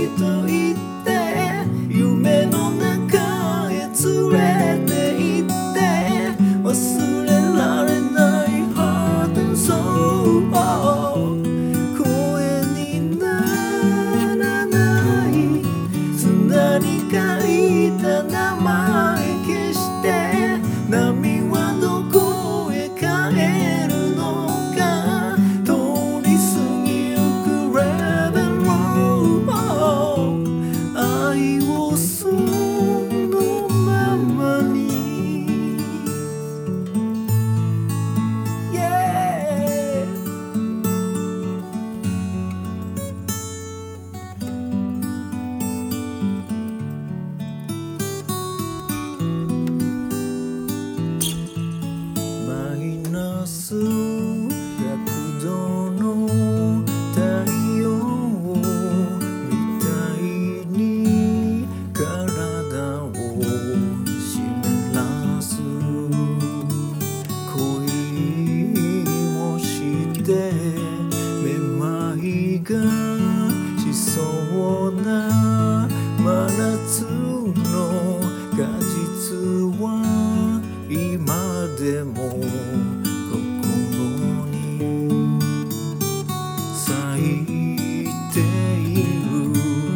と言って夢の中へ連れて行って忘れられないハートンソー声にならない砂に書いた名前消して波はどこへ帰るのか通り過ぎゆくレベル愛をそのままにマイナス100度の太陽みたいに体を湿らす恋をしてめまいがしそうな真夏の果実は今でも心に咲いている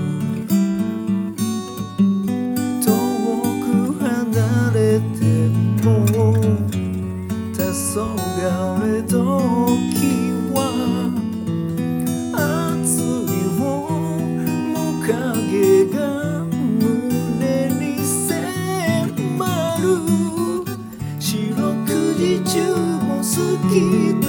遠く離れても黄昏時は熱い面影が胸に迫る四六時中も好き